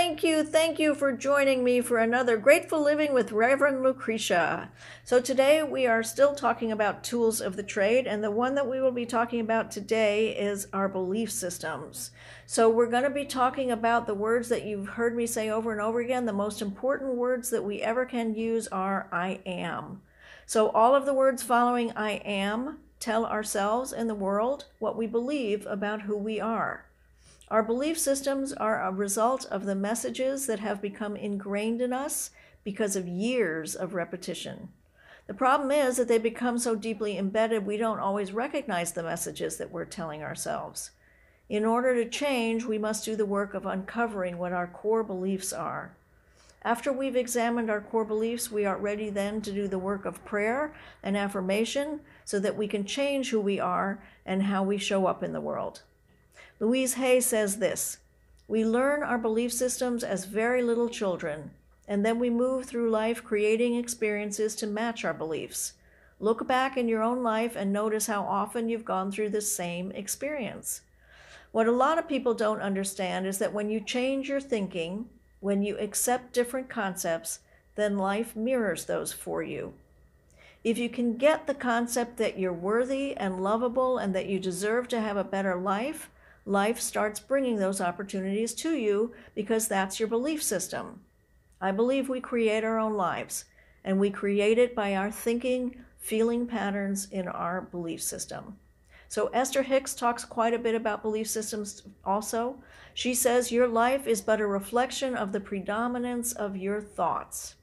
Thank you for joining me for another Grateful Living with Reverend Lucretia. So today we are still talking about tools of the trade, and the one that we will be talking about today is our belief systems. So we're going to be talking about the words that you've heard me say over and over again. The most important words that we ever can use are I am. So all of the words following I am tell ourselves and the world what we believe about who we are. Our belief systems are a result of the messages that have become ingrained in us because of years of repetition. The problem is that they become so deeply embedded we don't always recognize the messages that we're telling ourselves. In order to change, we must do the work of uncovering what our core beliefs are. After we've examined our core beliefs, we are ready then to do the work of prayer and affirmation so that we can change who we are and how we show up in the world. Louise Hay says this: we learn our belief systems as very little children, and then we move through life creating experiences to match our beliefs. Look back in your own life and notice how often you've gone through the same experience. What a lot of people don't understand is that when you change your thinking, when you accept different concepts, then life mirrors those for you. If you can get the concept that you're worthy and lovable and that you deserve to have a better life, life starts bringing those opportunities to you because that's your belief system. I believe we create our own lives, and we create it by our thinking, feeling patterns in our belief system. So Esther Hicks talks quite a bit about belief systems also. She says your life is but a reflection of the predominance of your thoughts.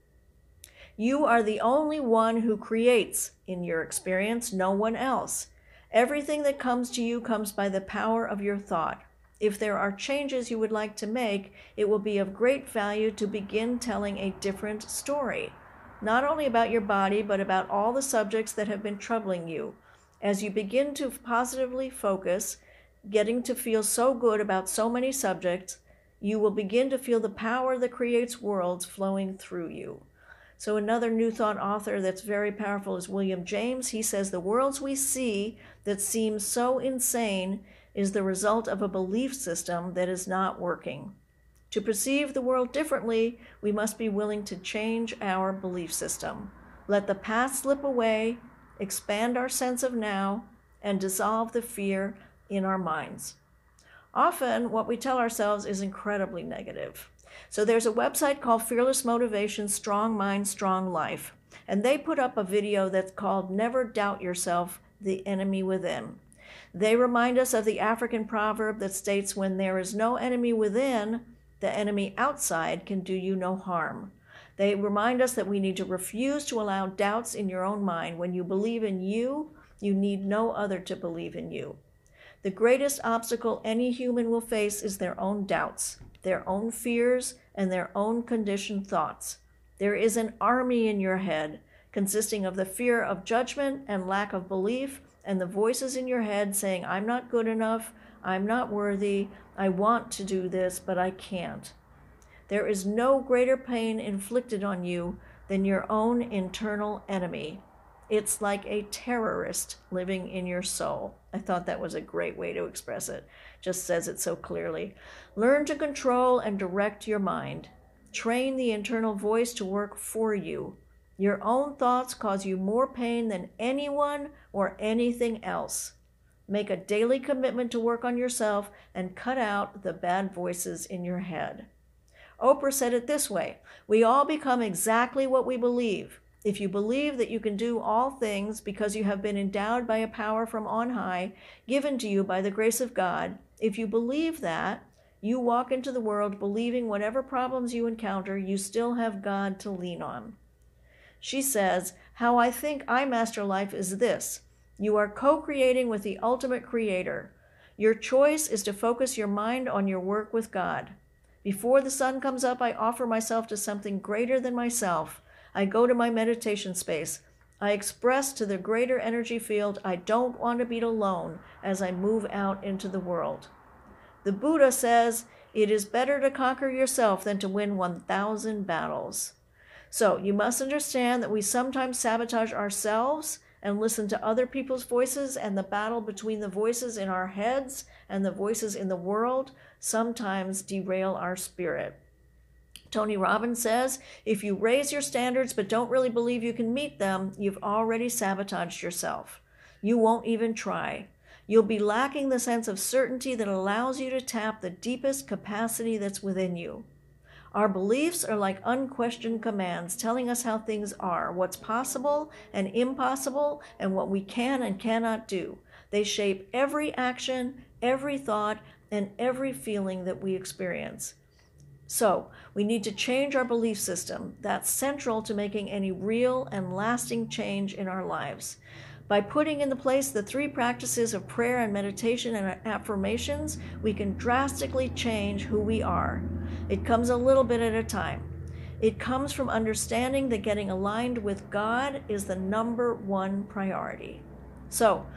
You are the only one who creates in your experience, no one else. Everything that comes to you comes by the power of your thought. If there are changes you would like to make, it will be of great value to begin telling a different story, not only about your body, but about all the subjects that have been troubling you. As you begin to positively focus, getting to feel so good about so many subjects, you will begin to feel the power that creates worlds flowing through you. So another New Thought author that's very powerful is William James. He says the worlds we see that seem so insane is the result of a belief system that is not working. To perceive the world differently, we must be willing to change our belief system. Let the past slip away, expand our sense of now, and dissolve the fear in our minds. Often, what we tell ourselves is incredibly negative. So there's a website called Fearless Motivation, Strong Mind, Strong Life. And they put up a video that's called Never Doubt Yourself, the Enemy Within. They remind us of the African proverb that states, when there is no enemy within, the enemy outside can do you no harm. They remind us that we need to refuse to allow doubts in your own mind. When you believe in you, you need no other to believe in you. The greatest obstacle any human will face is their own doubts, their own fears, and their own conditioned thoughts. There is an army in your head consisting of the fear of judgment and lack of belief, and the voices in your head saying, I'm not good enough, I'm not worthy, I want to do this, but I can't. There is no greater pain inflicted on you than your own internal enemy. It's like a terrorist living in your soul. I thought that was a great way to express it. Just says it so clearly. Learn to control and direct your mind. Train the internal voice to work for you. Your own thoughts cause you more pain than anyone or anything else. Make a daily commitment to work on yourself and cut out the bad voices in your head. Oprah said it this way: we all become exactly what we believe. If you believe that you can do all things because you have been endowed by a power from on high, given to you by the grace of God, if you believe that, you walk into the world believing whatever problems you encounter, you still have God to lean on. She says, how I think I master life is this: you are co-creating with the ultimate creator. Your choice is to focus your mind on your work with God. Before the sun comes up, I offer myself to something greater than myself. I go to my meditation space. I express to the greater energy field, I don't want to be alone as I move out into the world. The Buddha says, it is better to conquer yourself than to win 1,000 battles. So you must understand that we sometimes sabotage ourselves and listen to other people's voices, and the battle between the voices in our heads and the voices in the world sometimes derail our spirit. Tony Robbins says, if you raise your standards but don't really believe you can meet them, you've already sabotaged yourself. You won't even try. You'll be lacking the sense of certainty that allows you to tap the deepest capacity that's within you. Our beliefs are like unquestioned commands telling us how things are, what's possible and impossible, and what we can and cannot do. They shape every action, every thought, and every feeling that we experience. So, we need to change our belief system. That's central to making any real and lasting change in our lives. By putting into place the 3 practices of prayer and meditation and affirmations, we can drastically change who we are. It comes a little bit at a time. It comes from understanding that getting aligned with God is the number 1 priority. So,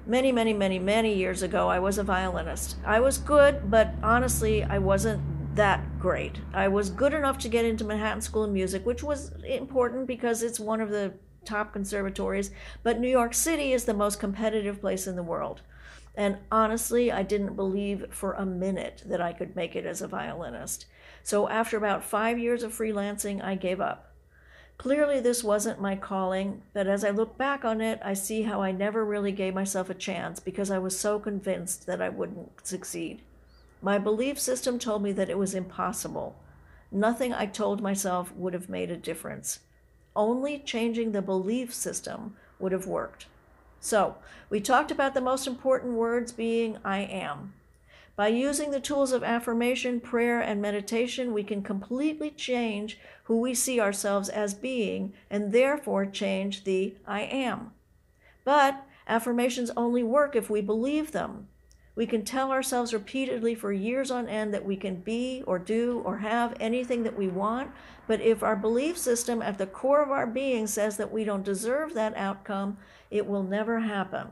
many years ago, I was a violinist. I was good, but honestly, I wasn't that great. I was good enough to get into Manhattan School of Music, which was important because it's one of the top conservatories, but New York City is the most competitive place in the world. And honestly, I didn't believe for a minute that I could make it as a violinist. So after about 5 years of freelancing, I gave up. Clearly, this wasn't my calling, but as I look back on it, I see how I never really gave myself a chance because I was so convinced that I wouldn't succeed. My belief system told me that it was impossible. Nothing I told myself would have made a difference. Only changing the belief system would have worked. So, we talked about the most important words being I am. By using the tools of affirmation, prayer, and meditation, we can completely change who we see ourselves as being and therefore change the I am. But affirmations only work if we believe them. We can tell ourselves repeatedly for years on end that we can be or do or have anything that we want, but if our belief system at the core of our being says that we don't deserve that outcome, it will never happen.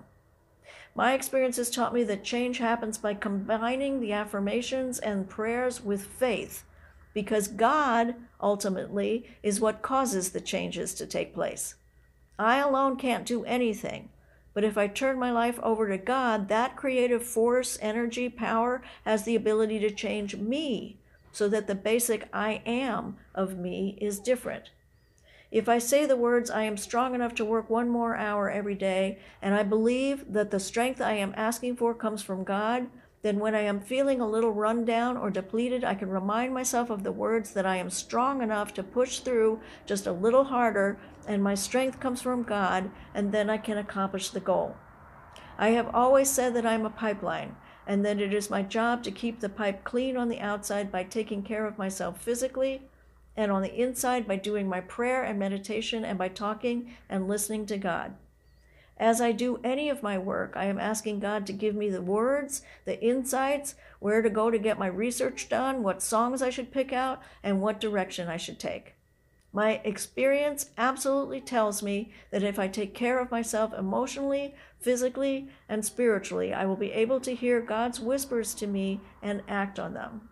My experience has taught me that change happens by combining the affirmations and prayers with faith, because God, ultimately, is what causes the changes to take place. I alone can't do anything. But if I turn my life over to God, that creative force, energy, power has the ability to change me so that the basic I am of me is different. If I say the words, I am strong enough to work 1 more hour every day, and I believe that the strength I am asking for comes from God, then when I am feeling a little run down or depleted, I can remind myself of the words that I am strong enough to push through just a little harder, and my strength comes from God, and then I can accomplish the goal. I have always said that I'm a pipeline, and that it is my job to keep the pipe clean on the outside by taking care of myself physically, and on the inside by doing my prayer and meditation and by talking and listening to God. As I do any of my work, I am asking God to give me the words, the insights, where to go to get my research done, what songs I should pick out, and what direction I should take. My experience absolutely tells me that if I take care of myself emotionally, physically, and spiritually, I will be able to hear God's whispers to me and act on them.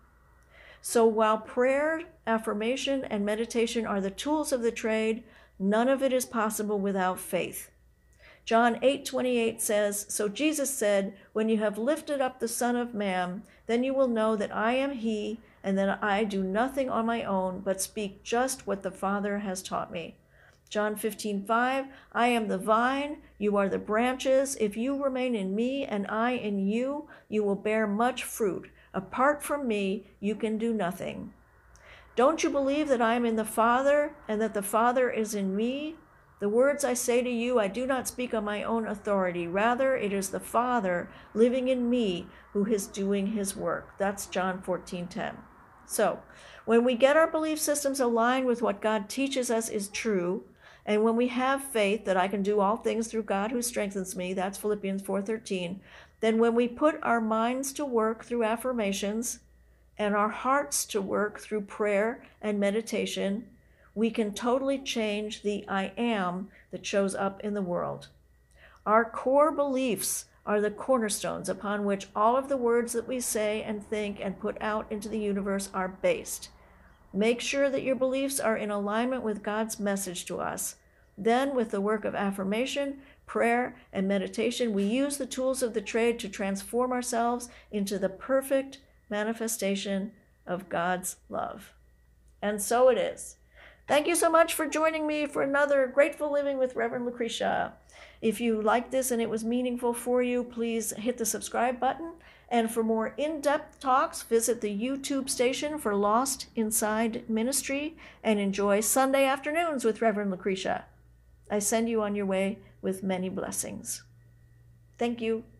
So while prayer, affirmation, and meditation are the tools of the trade, none of it is possible without faith. John 8:28 says, So Jesus said, When you have lifted up the Son of Man, then you will know that I am He, and that I do nothing on my own, but speak just what the Father has taught me. John 15:5, I am the vine, you are the branches. If you remain in me and I in you, you will bear much fruit. Apart from me, you can do nothing. Don't you believe that I am in the Father, and that the Father is in me? The words I say to you, I do not speak on my own authority. Rather, it is the Father living in me who is doing his work. That's John 14:10. So, when we get our belief systems aligned with what God teaches us is true, and when we have faith that I can do all things through God who strengthens me, that's Philippians 4:13, then when we put our minds to work through affirmations and our hearts to work through prayer and meditation, we can totally change the I am that shows up in the world. Our core beliefs are the cornerstones upon which all of the words that we say and think and put out into the universe are based. Make sure that your beliefs are in alignment with God's message to us. Then, with the work of affirmation, prayer, and meditation, we use the tools of the trade to transform ourselves into the perfect manifestation of God's love. And so it is. Thank you so much for joining me for another Grateful Living with Reverend Lucretia. If you liked this and it was meaningful for you, please hit the subscribe button. And for more in-depth talks, visit the YouTube station for Lost Inside Ministry and enjoy Sunday afternoons with Reverend Lucretia. I send you on your way with many blessings. Thank you.